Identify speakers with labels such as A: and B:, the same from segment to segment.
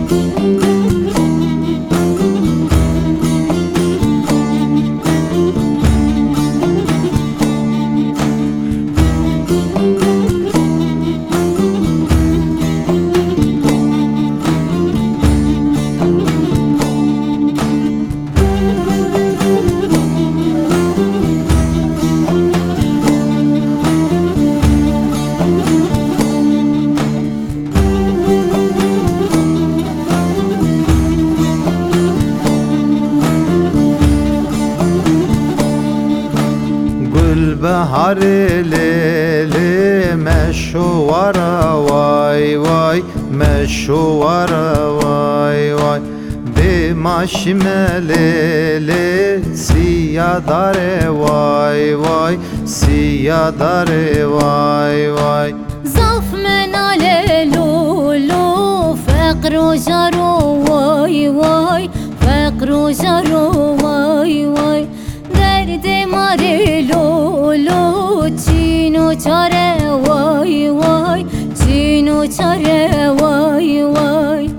A: Gülbahar leyli meşuvara vay vay, meşuvara vay vay. Bimaşime leyli siyadare vay vay, siyadare vay vay.
B: Zaf menale lulu fekru jaru vay vay, fekru jaru vay vay. Derdi mari lulu çinu çare vay vay, çinu çare vay vay.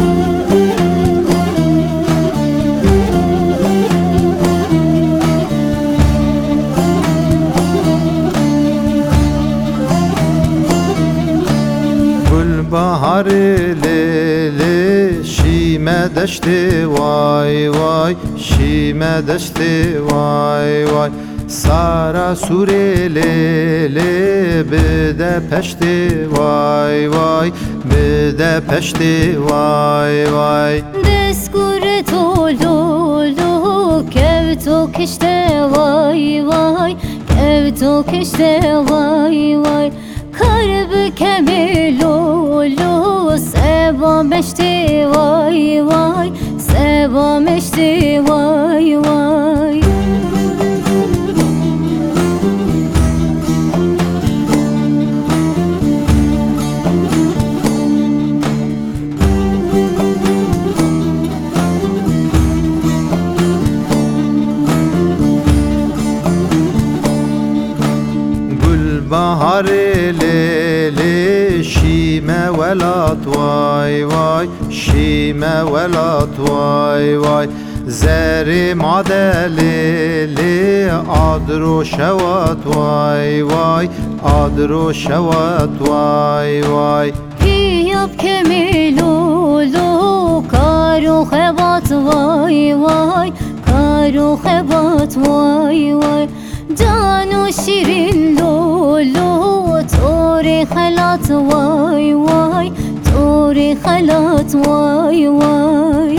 A: Gülbahar leyli şime deşti vay vay, şime deşti vay vay. Sara surelili bide peşti vay vay, bide peşti vay vay.
B: Deskure tolulu kevtuk işte vay vay, kevtuk işte vay vay. Karbi kemilulu seba meşti vay vay, seba meşti vay vay.
A: Gülbahar leyli şime velat vay vay, şime velat vay vay. Zeri madelili adro şevat vay vay, adro şevat vay vay.
B: Hiyap kemilulu karu hebat vay vay, karu hebat vay vay. Canu şirin lulu tori halat vay vay, tori halat vay vay.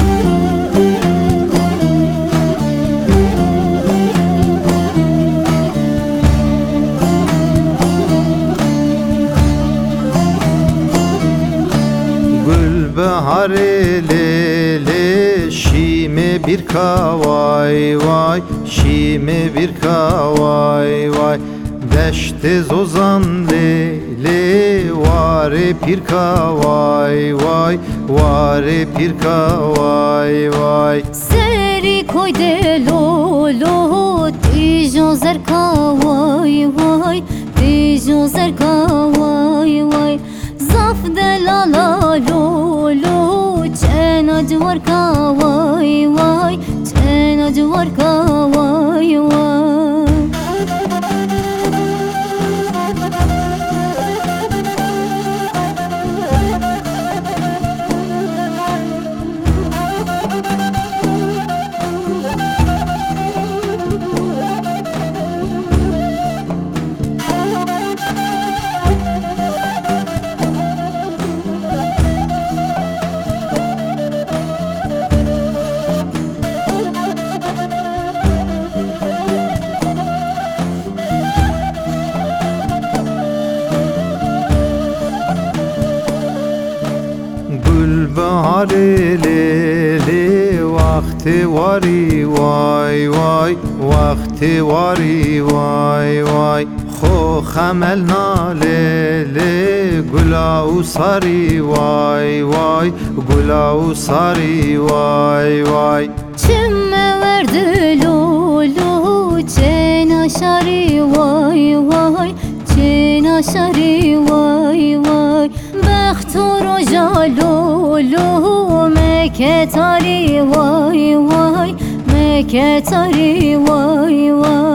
A: Gülbahar leyli şime bir kavay vay, şime bir kavay vay. Deşti zozan leyli vari pir kavay vay, vari pir kavay vay.
B: Seri koyde lulu tijo zerka vay vay, tijo zerka vay vay. Zaf delala lulu çena civarka vay vay, çena civarka vay vay.
A: Gülbahar leyli vakti vari vay vay, vakti vari vay vay. Xo xemel naleli gülau sari vay vay, gülau sari vay vay.
B: Çimme verdi lulu çena şari vay vay, çena şari vay vay. Behtu roja lulu مکتاری وای وای مکتاری وای وای